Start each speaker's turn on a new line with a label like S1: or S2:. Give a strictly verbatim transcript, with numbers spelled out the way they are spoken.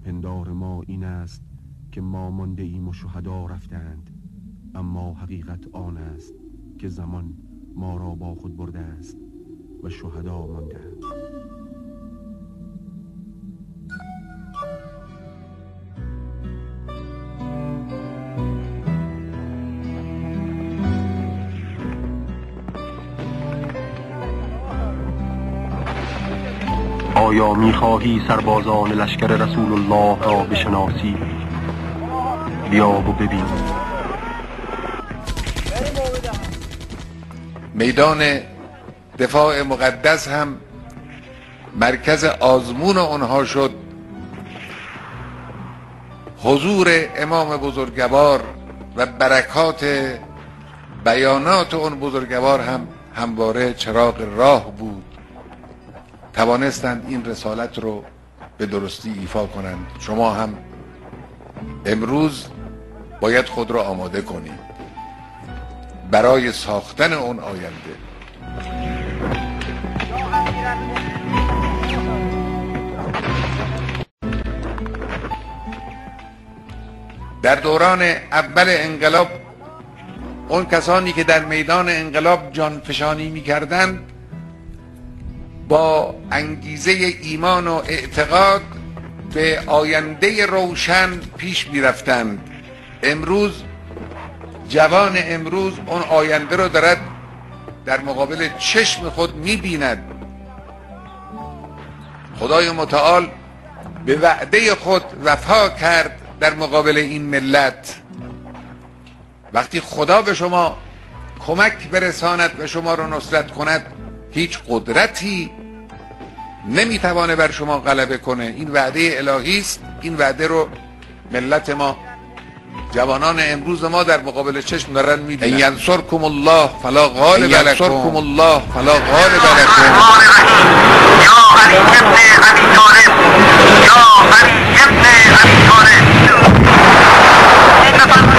S1: پندار ما این است که ما مانده ایم و شهدا رفتند، اما حقیقت آن است که زمان ما را با خود برده است و شهدا ماندند. آیا می‌خواهی سربازان لشکر رسول الله را بشناسی؟ بیا و ببین.
S2: میدان دفاع مقدس هم مرکز آزمون آنها شد. حضور امام بزرگوار و برکات بیانات اون بزرگوار هم همواره چراغ راه بود. توانستند این رسالت رو به درستی ایفا کنند. شما هم امروز باید خود را آماده کنید برای ساختن اون آینده. در دوران اول انقلاب اون کسانی که در میدان انقلاب جانفشانی می‌کردند با انگیزه ایمان و اعتقاد به آینده روشن پیش می‌رفتند. امروز جوان امروز اون آینده رو دارد در مقابل چشم خود می‌بیند. خدای متعال به وعده خود وفا کرد در مقابل این ملت. وقتی خدا به شما کمک برساند و شما رو نصرت کند، هیچ قدرتی نمیتوانه بر شما غلبه کنه. این وعده الهی است. این وعده رو ملت ما، جوانان امروز ما در مقابل چشم دارن میبینن. ان ینصرکم الله فلا غالب لکم، ینصرکم الله فلا غالب لکم.
S3: یا علی ابن ابی طالب، یا علی ابن ابی طالب.